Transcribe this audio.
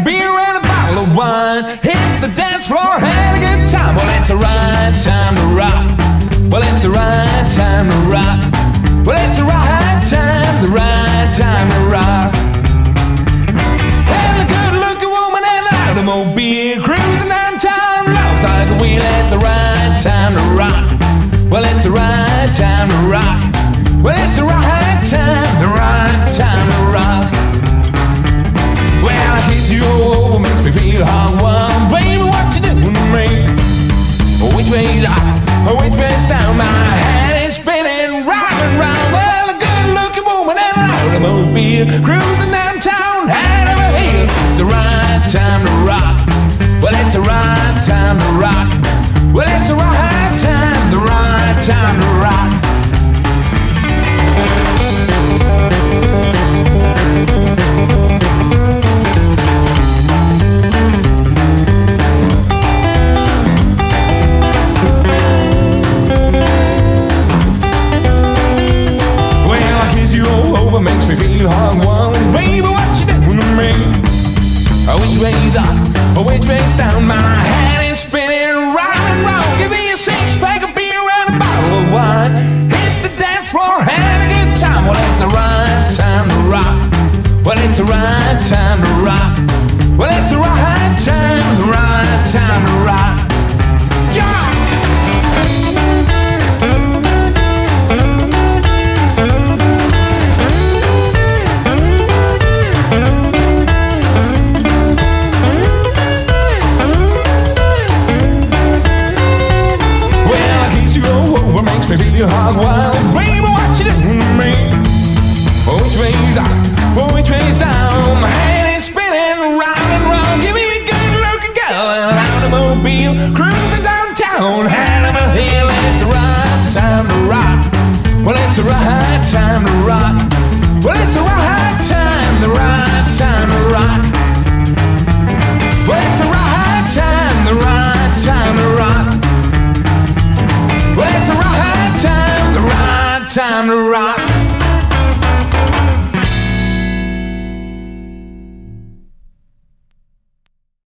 beer and a bottle of wine. Hit the dance floor, had a good time. Well, it's the right time to rock. Well, it's the right time to rock. Well, it's the right time, the right time to rock. And a good-looking woman and an automobile cruising downtown, lost like a wheel. It's the right time to rock. Well, it's the right time to rock. Well, it's the right time, the right time to rock. Well, I kiss you over, makes me feel hot. Well, baby, what you doing to me? Which way's up, which way's down? My head is spinning round and round. Well, a good-looking woman and an automobile cruising downtown, hand over heel. It's the right time to rock. Well, it's the right time to rock. Well, it's the right time, the right time to rock. Well, I kiss you all over, makes me feel hot. Well, baby, what you doing to me? Which way's up, which way's down? My head is spinning round and round. Give me a six-pack of beer and a bottle of wine. Hit the dance floor, have a good time. Well, it's the right time to rock. Well, it's the right time to rock. Well, it's the right time, the right time to rock. Yeah! Makes me feel hot. Well, baby, what you doing to me? Which way's up, which way's down? My head is spinning round and round. Give me a good-looking girl and an automobile cruising downtown, hand on my heel. It's the right time to rock. Well, it's the right time to rock. Well, it's the right time, the right time to rock. Well, it's the right time, the right time to rock. Well, it's the right time, the right time to rock.